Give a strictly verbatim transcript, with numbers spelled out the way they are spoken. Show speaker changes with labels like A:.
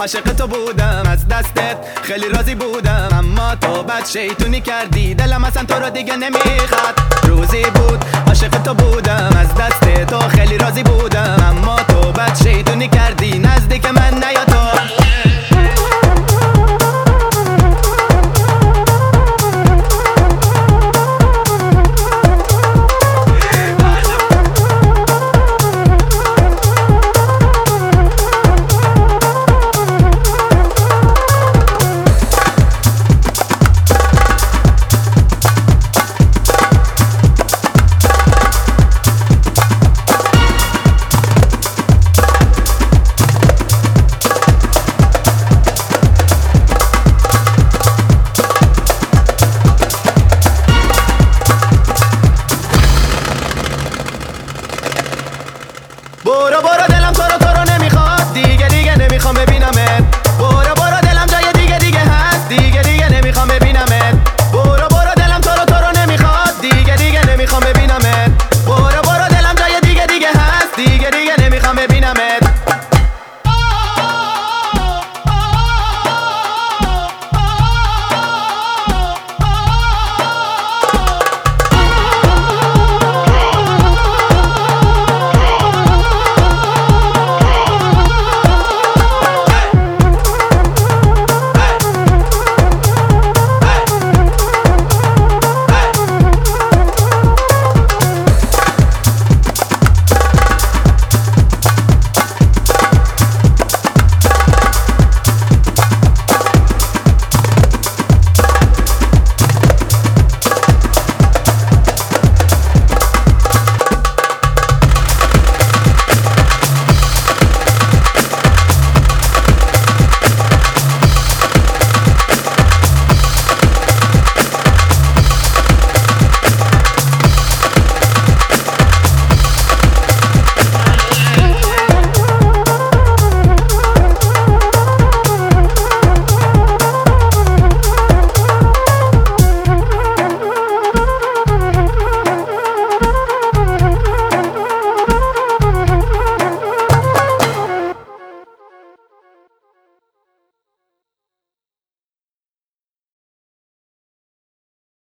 A: عاشق تو بودم، از دستت خیلی راضی بودم، اما تو بد شیطونی کردی، دلم اصلا تو رو دیگه نمیخواد. روزی بود عاشق تو بودم، از دست تو خیلی راضی بودم، اما تو بد شیطونی کردی، نزدیک من نیا تو.